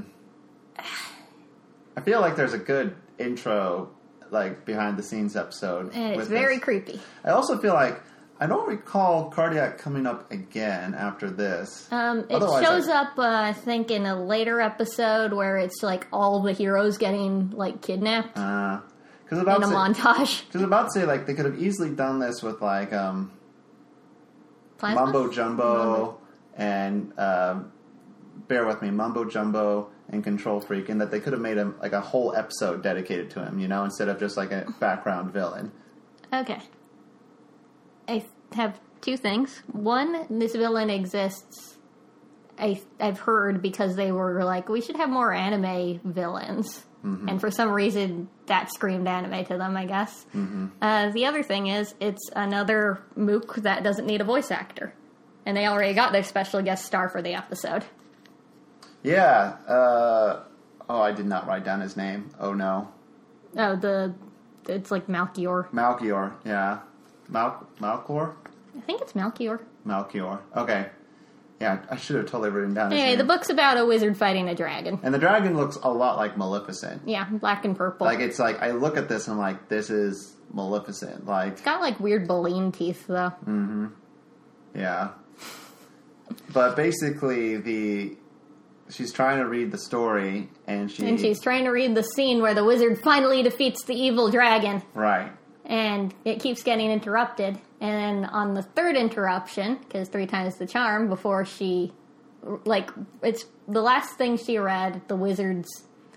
I feel like there's a good intro, like, behind-the-scenes episode. And it's with very this. creepy. I also feel like I don't recall Cardiac coming up again after this. It Otherwise, shows up, I think, in a later episode where it's, like, all the heroes getting, like, kidnapped Because in a montage. Because I'm about to say, like, they could have easily done this with, like, Plasma? Mumbo Jumbo and, bear with me, Mumbo Jumbo and Control Freak, and that they could have made him, like, a whole episode dedicated to him, you know, instead of just, like, a background villain. Okay. I have two things. One, this villain exists, I've heard, because they were like, we should have more anime villains. Mm-hmm. And for some reason, that screamed anime to them, I guess. Mm-hmm. The other thing is, it's another mook that doesn't need a voice actor. And they already got their special guest star for the episode. Yeah. I did not write down his name. Oh, no. Oh, it's like Malchior. Malchior, yeah. Malcor? I think it's Malchior. Malchior. Okay. Yeah, I should have totally written down his Anyway, name. the book's about a wizard fighting a dragon. And the dragon looks a lot like Maleficent. Yeah, black and purple. Like, it's like, I look at this and I'm like, this is Maleficent. Like, It's got, like, weird baleen teeth, though. yeah. But basically, she's trying to read the story, and she's trying to read the scene where the wizard finally defeats the evil dragon. Right. And it keeps getting interrupted. And then on the third interruption, because 3 times the charm, before she, like, it's the last thing she read, the wizard's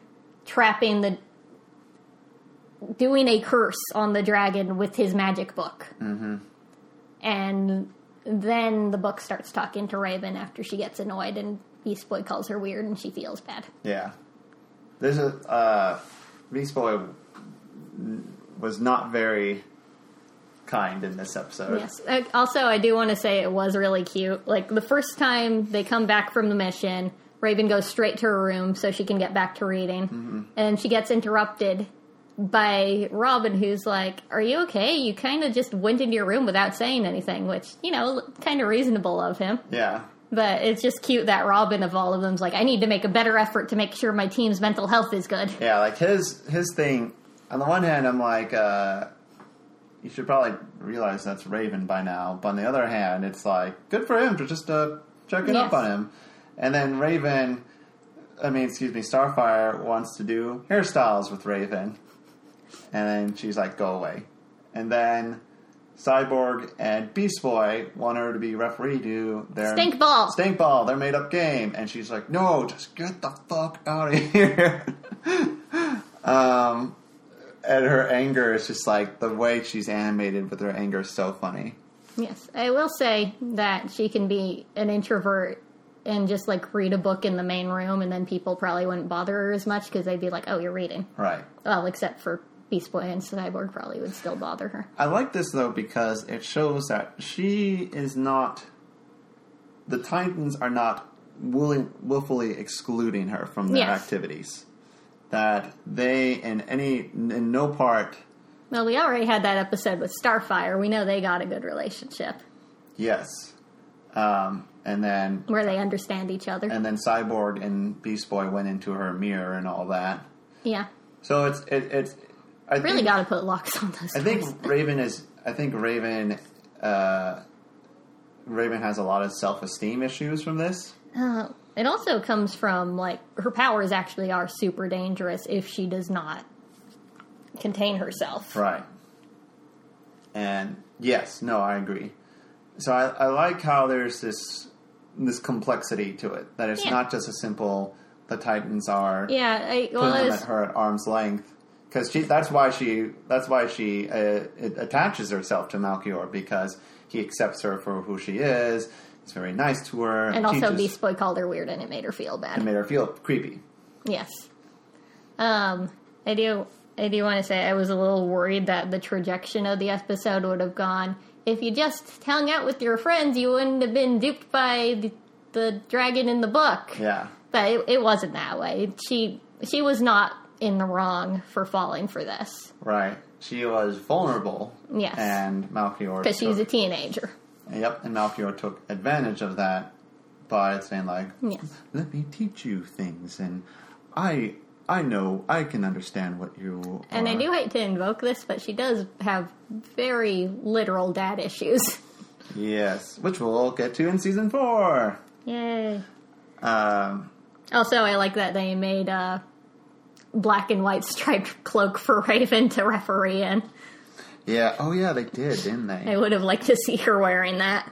doing a curse on the dragon with his magic book. Mm-hmm. And then the book starts talking to Raven after she gets annoyed, and Beast Boy calls her weird, and she feels bad. Yeah. There's Beast Boy was not very kind in this episode. Yes. Also, I do want to say it was really cute. Like, the first time they come back from the mission, Raven goes straight to her room so she can get back to reading. Mm-hmm. And she gets interrupted by Robin, who's like, "Are you okay? You kind of just went into your room without saying anything," which, you know, kind of reasonable of him. Yeah. But it's just cute that Robin of all of them's like, "I need to make a better effort to make sure my team's mental health is good." Yeah, like his thing, on the one hand, I'm like, you should probably realize that's Raven by now. But on the other hand, it's like, good for him for just checking up on him. And then Starfire wants to do hairstyles with Raven. And then she's like, go away. And then Cyborg and Beast Boy want her to be referee to their Stink Ball, their made up game. And she's like, no, just get the fuck out of here. And her anger is just like, the way she's animated with her anger is so funny. Yes. I will say that she can be an introvert and just, like, read a book in the main room, and then people probably wouldn't bother her as much because they'd be like, oh, you're reading. Right. Well, except for Beast Boy and Cyborg probably would still bother her. I like this, though, because it shows that she is not... The Titans are not willfully excluding her from their activities. That they, in no part... Well, we already had that episode with Starfire. We know they got a good relationship. Yes. And then... Where they understand each other. And then Cyborg and Beast Boy went into her mirror and all that. Yeah. So it's I really got to put locks on those. I think Raven Raven has a lot of self-esteem issues from this. It also comes from, like, her powers actually are super dangerous if she does not contain herself. Right. And yes, no, I agree. So I like how there's this complexity to it. That it's not just a simple, the Titans are putting them at her at arm's length. Because that's why she attaches herself to Malchior, because he accepts her for who she is. He's very nice to her. And also Beast Boy called her weird and it made her feel bad. It made her feel creepy. Yes. I do want to say I was a little worried that the trajectory of the episode would have gone, if you just hung out with your friends, you wouldn't have been duped by the dragon in the book. Yeah. But it wasn't that way. She was not in the wrong for falling for this. Right. She was vulnerable. Yes. And Malchior... Because she's a teenager. Yep, and Malchior took advantage of that by saying, like, let me teach you things, and I know, I can understand what you are. And I do hate to invoke this, but she does have very literal dad issues. Yes, which we'll get to in Season 4. Yay. Also, I like that they made a black and white striped cloak for Raven to referee in. Yeah, oh yeah, they did, didn't they? I would have liked to see her wearing that.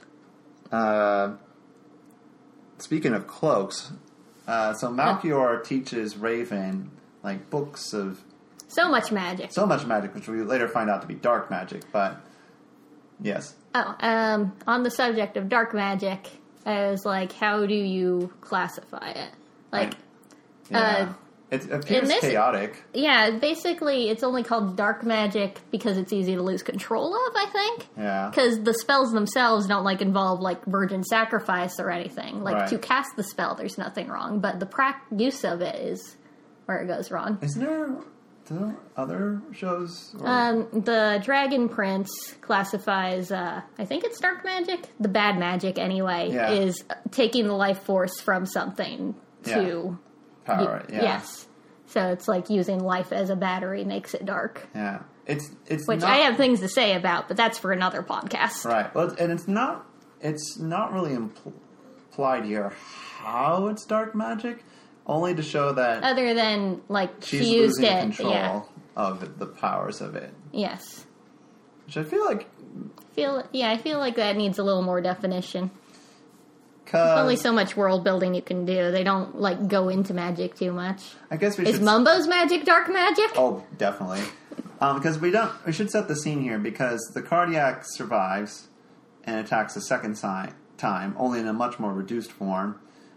Speaking of cloaks, so Malchior teaches Raven, like, books of... So much magic, which we later find out to be dark magic, but... Yes. On the subject of dark magic, I was like, how do you classify it? Like... Yeah. It appears chaotic. Yeah, basically, it's only called dark magic because it's easy to lose control of, I think. Yeah. Because the spells themselves don't, like, involve, like, virgin sacrifice or anything. Like, to cast the spell, there's nothing wrong. But the use of it is where it goes wrong. Isn't there other shows? The Dragon Prince classifies, I think it's dark magic? The bad magic, anyway, is taking the life force from something to... power it, Yes. So it's like using life as a battery makes it dark. Yeah. It's which not, I have things to say about, but that's for another podcast. Right. Well, and it's not really implied here how it's dark magic, only to show that other than, like, she's she used losing it control of the powers of it. Yes. Which I feel like I feel like that needs a little more definition. There's only so much world building you can do. They don't, like, go into magic too much. I guess we should... Is Mumbo's magic dark magic? Oh, definitely. Because we should set the scene here, because the Cardiac survives and attacks a second time, only in a much more reduced form.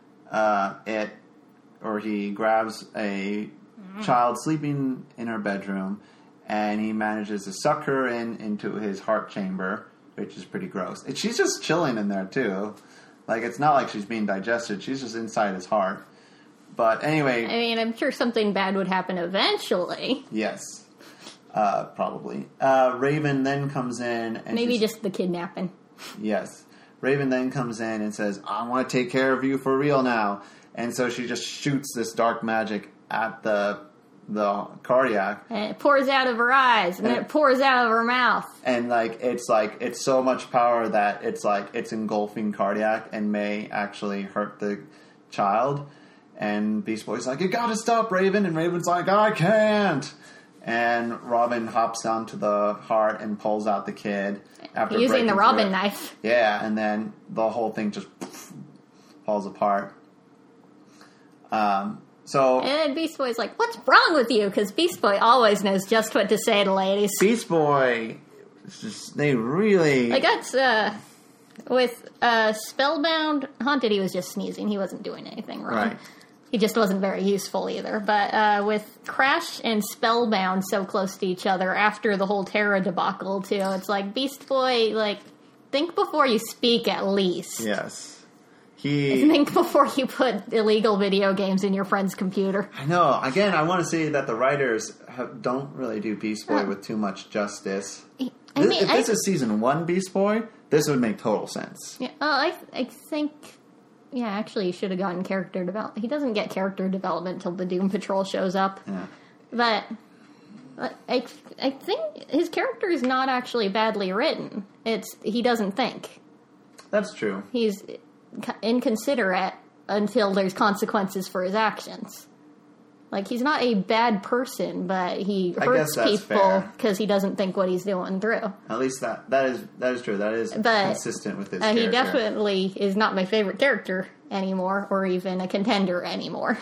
He grabs a child sleeping in her bedroom, and he manages to suck her into his heart chamber, which is pretty gross. She's just chilling in there, too. Like, it's not like she's being digested. She's just inside his heart. But anyway... I mean, I'm sure something bad would happen eventually. Yes. Probably. Raven then comes in and... Maybe just the kidnapping. Yes. Raven then comes in and says, I want to take care of you for real now. And so she just shoots this dark magic at the Cardiac. And it pours out of her eyes, and then it pours out of her mouth. And, it's so much power that it's engulfing Cardiac and may actually hurt the child. And Beast Boy's like, you gotta stop, Raven. And Raven's like, I can't. And Robin hops onto the heart and pulls out the kid. After using the Robin knife. Yeah, and then the whole thing just falls apart. And then Beast Boy's like, what's wrong with you? Because Beast Boy always knows just what to say to ladies. Beast Boy, they really... I got, with Spellbound, Haunted, he was just sneezing. He wasn't doing anything wrong. Right. He just wasn't very useful either. But with Crash and Spellbound so close to each other after the whole Terra debacle, too, it's like, Beast Boy, like, think before you speak at least. Yes. Think before you put illegal video games in your friend's computer. I know. Again, I want to say that the writers don't really do Beast Boy with too much justice. If this is season 1 Beast Boy, this would make total sense. Yeah, I think... Yeah, actually, he should have gotten character development. He doesn't get character development until the Doom Patrol shows up. Yeah. But I think his character is not actually badly written. He doesn't think. That's true. He's inconsiderate until there's consequences for his actions. Like, he's not a bad person, but he I hurts guess that's people fair. because he doesn't think what he's doing through. At least that is true. That is But consistent with his he character. definitely is not my favorite character anymore, or even a contender anymore.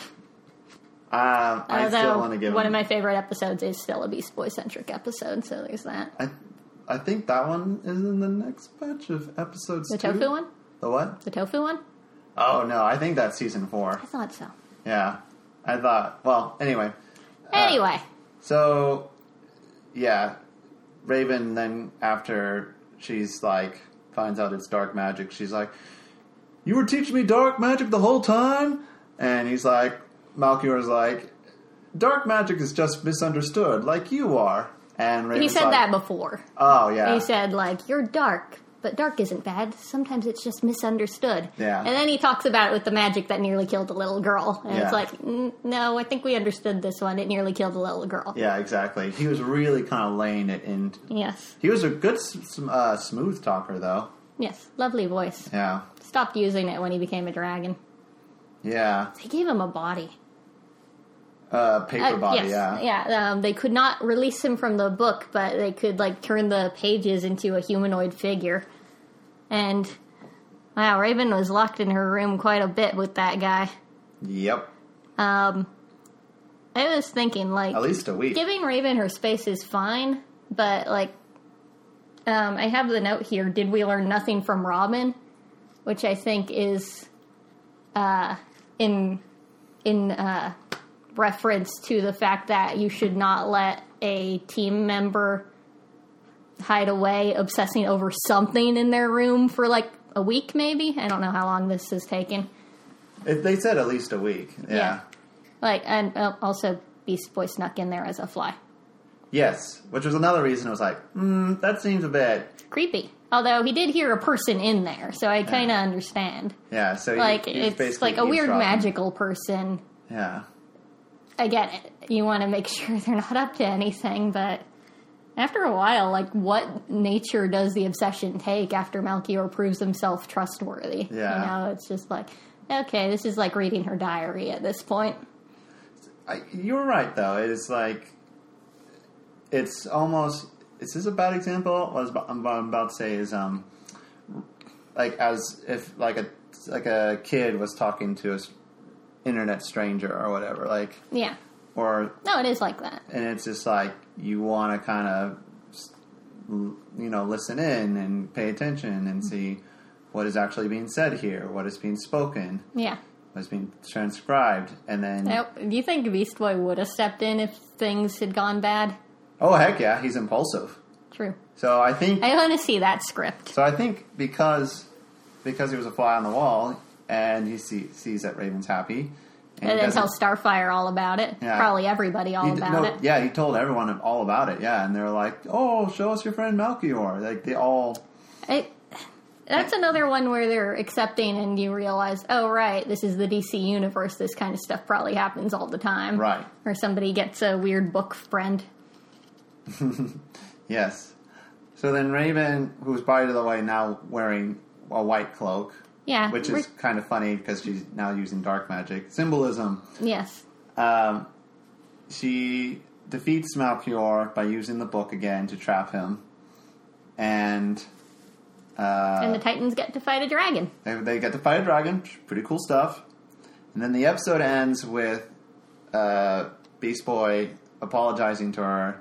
I still want to give one him, of my favorite episodes is still a Beast Boy centric episode, so there's that. I think that one is in the next batch of episodes. The too. tofu one? The what? The tofu one? Oh no, I think that's season 4. I thought so. Yeah, I thought. Well, anyway. Anyway, So, yeah, Raven then, after she's like, finds out it's dark magic, she's like, "You were teaching me dark magic the whole time?" And he's like, Malchior's like, "Dark magic is just misunderstood, like you are." And Raven's he said like, that before. Oh, yeah. He said, like, you're dark, but dark isn't bad. Sometimes it's just misunderstood. Yeah. And then he talks about it with the magic that nearly killed a little girl. And Yeah. it's like, no, I think we understood this one. It nearly killed a little girl. Yeah, exactly. He was really kind of laying it in. Yes. He was a good smooth talker, though. Yes. Lovely voice. Yeah. Stopped using it when he became a dragon. Yeah. They gave him a body. Paper body, yes. yeah. Yeah, they could not release him from the book, but they could, like, turn the pages into a humanoid figure. And, wow, Raven was locked in her room quite a bit with that guy. Yep. I was thinking, like, At least a week. giving Raven her space is fine, but, like, I have the note here, did we learn nothing from Robin? Which I think is, in reference to the fact that you should not let a team member hide away obsessing over something in their room for, like, a week, maybe? I don't know how long this is taking. They said at least a week. Yeah. Like, and also Beast Boy snuck in there as a fly. Yes, which was another reason I was like, that seems a bit... Creepy. Although he did hear a person in there, so I kind of understand. Yeah, so Like, he was it's basically like a weird eavesdropping. magical person. Yeah. I get it. You want to make sure they're not up to anything, but after a while, like, what nature does the obsession take after Malchior proves himself trustworthy? Yeah. You know, it's just like, okay, this is like reading her diary at this point. You were right, though. It's like... It's almost... Is this a bad example? What I'm about to say is, like, as if, like a kid was talking to an internet stranger or whatever, like... Yeah. Or... No, it is like that. And it's just like, you want to kind of, listen in and pay attention and see what is actually being said here, what is being spoken, Yeah. what is being transcribed, and then... Now, do you think Beast Boy would have stepped in if things had gone bad? Oh, heck yeah, he's impulsive. True. So I think... I want to see that script. So I think because he was a fly on the wall, and he sees that Raven's happy... And then doesn't- tell Starfire all about it. Yeah. Probably everybody all about it. Yeah, he told everyone all about it, yeah, and they're like, "Oh, show us your friend Malchior." Like, they all... That's another one where they're accepting and you realize, oh, right, this is the DC universe. This kind of stuff probably happens all the time. Right. Or somebody gets a weird book friend. Yes. So then Raven, who's, by the way, now wearing a white cloak... Yeah. Which is kind of funny because she's now using dark magic. Symbolism. Yes. She defeats Malchior by using the book again to trap him. And And the Titans get to fight a dragon. they get to fight a dragon. Pretty cool stuff. And then the episode ends with Beast Boy apologizing to her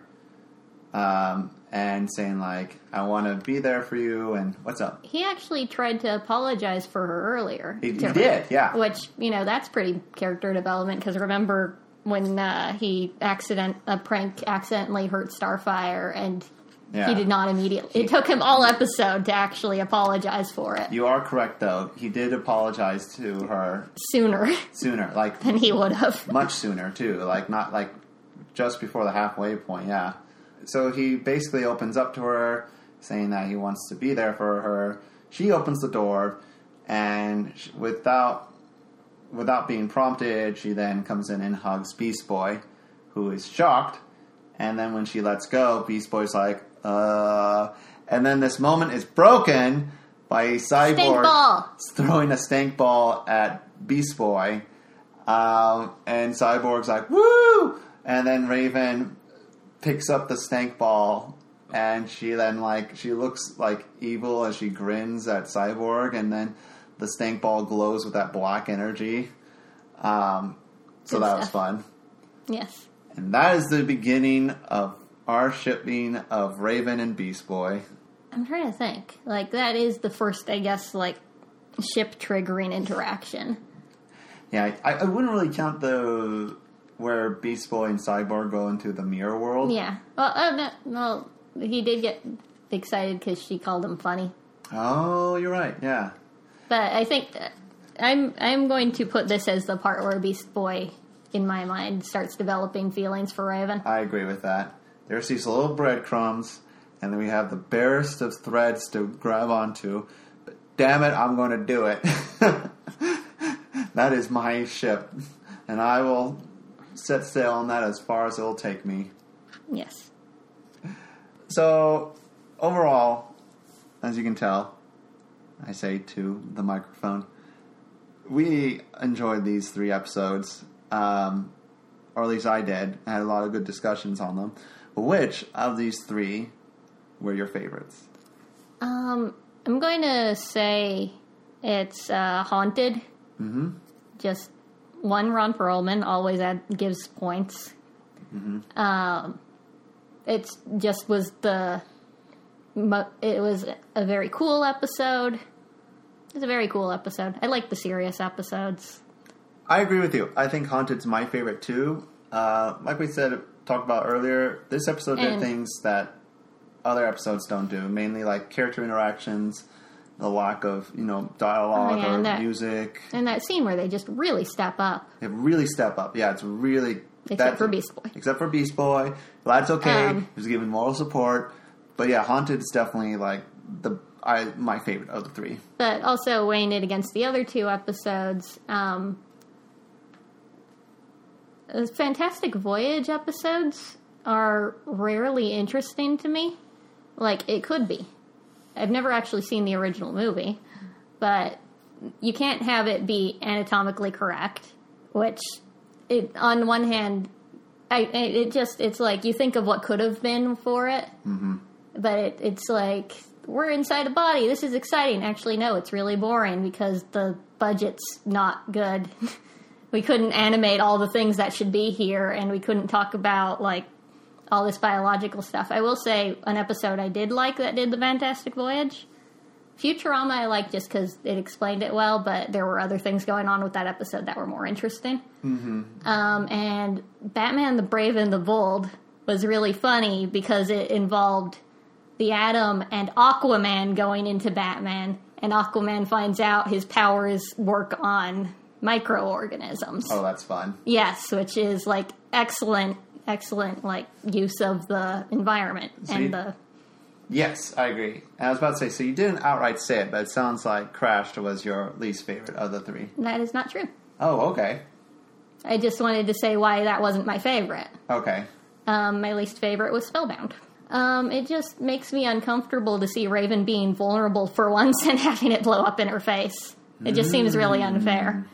and saying, like, "I want to be there for you," and what's up? He actually tried to apologize for her earlier. He to her, did, yeah. Which, that's pretty character development, because remember when a prank accidentally hurt Starfire, and Yeah. he did not immediately... It took him all episode to actually apologize for it. You are correct, though. He did apologize to her Sooner sooner, like... than he would have. Much sooner, too. Like, not, like, just before the halfway point, yeah. So he basically opens up to her, saying that he wants to be there for her. She opens the door, and without being prompted, she then comes in and hugs Beast Boy, who is shocked. And then when she lets go, Beast Boy's like, And then this moment is broken by Cyborg Stink ball. throwing a stank ball at Beast Boy. And Cyborg's like, woo! And then Raven picks up the stank ball, and she then, like, she looks like evil as she grins at Cyborg, and then the stank ball glows with that black energy. So Good that was stuff. fun. Yes. And that is the beginning of our shipping of Raven and Beast Boy. I'm trying to think. Like, that is the first, I guess, like, ship triggering interaction. Yeah, I wouldn't really count the where Beast Boy and Cyborg go into the mirror world. Yeah. Well, no, he did get excited because she called him funny. Oh, you're right. Yeah. But I think I'm going to put this as the part where Beast Boy, in my mind, starts developing feelings for Raven. I agree with that. There's these little breadcrumbs, and then we have the barest of threads to grab onto. But damn it, I'm going to do it. That is my ship, and I will set sail on that as far as it will take me. Yes. So, overall, as you can tell, I say to the microphone, we enjoyed these 3 episodes, or at least I did. I had a lot of good discussions on them. But which of these 3 were your favorites? I'm going to say it's Haunted. Mm-hmm. Just one Ron Perlman always gives points. Mm-hmm. It just was it was a very cool episode. It was a very cool episode. I like the serious episodes. I agree with you. I think Haunted's my favorite too. Like we talked about earlier, this episode did things that other episodes don't do. Mainly like character interactions, the lack of, dialogue or music. And that scene where they just really step up. They really step up. Yeah, it's really... Except for Beast Boy. Except for Beast Boy. Well, that's okay. He was given moral support. But yeah, Haunted is definitely like my favorite of the 3. But also weighing it against the other 2 episodes, the Fantastic Voyage episodes are rarely interesting to me. Like, it could be. I've never actually seen the original movie, but you can't have it be anatomically correct, which, on one hand, it's like you think of what could have been for it, but it's like, we're inside a body, this is exciting. Actually, no, it's really boring because the budget's not good. We couldn't animate all the things that should be here, and we couldn't talk about, like, all this biological stuff. I will say an episode I did like that did the Fantastic Voyage. Futurama I liked just because it explained it well, but there were other things going on with that episode that were more interesting. Mm-hmm. And Batman the Brave and the Bold was really funny because it involved the Atom and Aquaman going into Batman, and Aquaman finds out his powers work on microorganisms. Oh, that's fun. Yes, which is like excellent like use of the environment. Yes, I agree. And I was about to say, so you didn't outright say it, but it sounds like Crash was your least favorite of the 3. That is not true. Oh, okay. I just wanted to say why that wasn't my favorite. Okay. My least favorite was Spellbound. It just makes me uncomfortable to see Raven being vulnerable for once and having it blow up in her face. It just seems really unfair.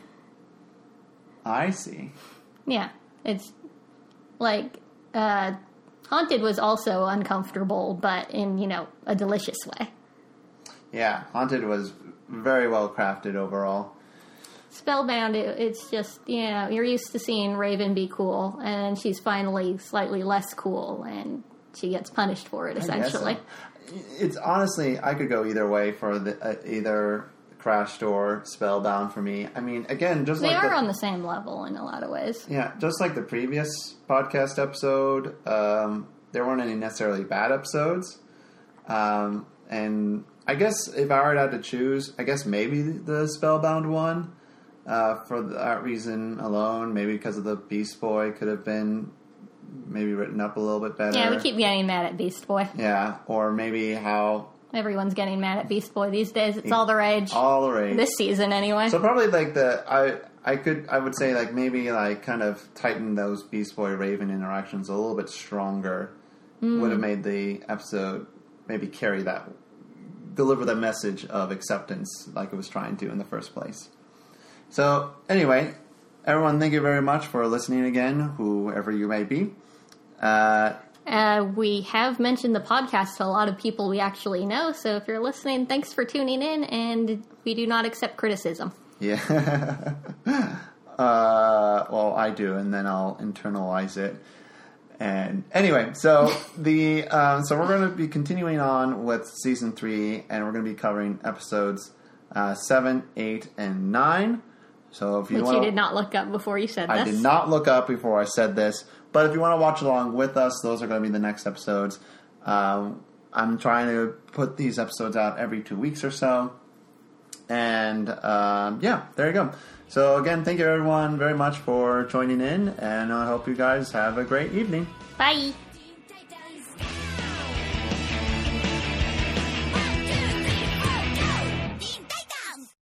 I see. Yeah, it's like Haunted was also uncomfortable, but in, a delicious way. Yeah, Haunted was very well crafted overall. Spellbound, it's just, you're used to seeing Raven be cool, and she's finally slightly less cool, and she gets punished for it, essentially. I guess so. It's honestly, I could go either way for either Crashed or Spellbound for me. I mean, again, just they like are on the same level in a lot of ways. Yeah, just like the previous podcast episode, there weren't any necessarily bad episodes. And I guess if I were to have to choose, I guess maybe the Spellbound one, for that reason alone, maybe because of the Beast Boy could have been maybe written up a little bit better. Yeah, we keep getting mad at Beast Boy. Yeah, or maybe how... Everyone's getting mad at Beast Boy these days. It's all the rage. All the rage. This season, anyway. So probably like I would say like maybe like kind of tighten those Beast Boy Raven interactions a little bit stronger. Would have made the episode maybe carry deliver the message of acceptance like it was trying to in the first place. So, anyway, everyone, thank you very much for listening again, whoever you may be. We have mentioned the podcast to a lot of people we actually know, so if you're listening, thanks for tuning in, and we do not accept criticism. Yeah. Well, I do, and then I'll internalize it. And anyway, so so we're going to be continuing on with season 3, and we're going to be covering episodes 7, 8, and 9. So if you Which you did not look up before you said this. I did not look up before I said this, but if you want to watch along with us, those are going to be the next episodes. I'm trying to put these episodes out every 2 weeks or so. And yeah, there you go. So again, thank you everyone very much for joining in, and I hope you guys have a great evening. Bye.